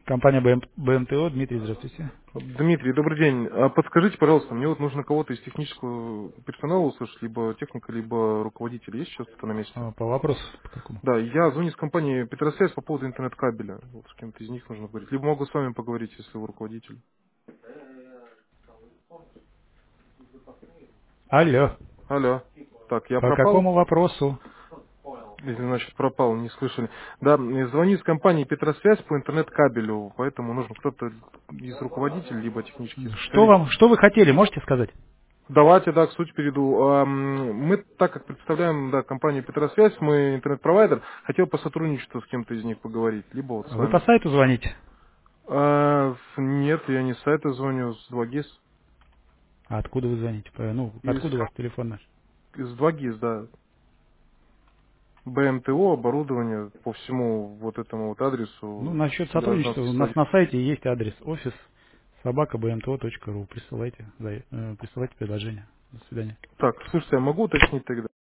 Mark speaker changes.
Speaker 1: Компания БМТО. Дмитрий, здравствуйте.
Speaker 2: Дмитрий, добрый день. Подскажите, пожалуйста, мне вот нужно кого-то из технического персонала услышать, либо техника, либо руководитель. Есть сейчас кто на месте?
Speaker 1: По вопросу по какому?
Speaker 2: Да, я звоню с компании Петросвязь по поводу интернет-кабеля. Вот с кем-то из них нужно говорить. Либо могу с вами поговорить, если вы руководитель.
Speaker 1: Алло.
Speaker 2: Алло. Так, я
Speaker 1: По
Speaker 2: пропал?
Speaker 1: какому вопросу?
Speaker 2: Или, значит, пропал, не слышали. Да, я звоню из компании Петросвязь по интернет-кабелю, поэтому нужен кто-то из руководителей, либо технический специалист.
Speaker 1: Что вы хотели, можете сказать?
Speaker 2: Давайте, да, к сути перейду. Мы, так как представляем, да, компанию Петросвязь, мы интернет-провайдер, хотел по сотрудничеству с кем-то из них поговорить, либо вот с
Speaker 1: Вы по
Speaker 2: вами.
Speaker 1: сайту звоните?
Speaker 2: Нет, я не с сайта звоню, с 2GIS.
Speaker 1: А откуда вы звоните?
Speaker 2: Из,
Speaker 1: Откуда у вас телефон наш?
Speaker 2: из 2GIS, да. БМТО, оборудование по всему вот этому вот адресу,
Speaker 1: Насчет сотрудничества,
Speaker 2: гражданский
Speaker 1: у нас
Speaker 2: союз.
Speaker 1: на сайте есть адрес офис собака.bmto.ru. Присылайте предложение. До свидания.
Speaker 2: Так, слушайте, я могу уточнить тогда?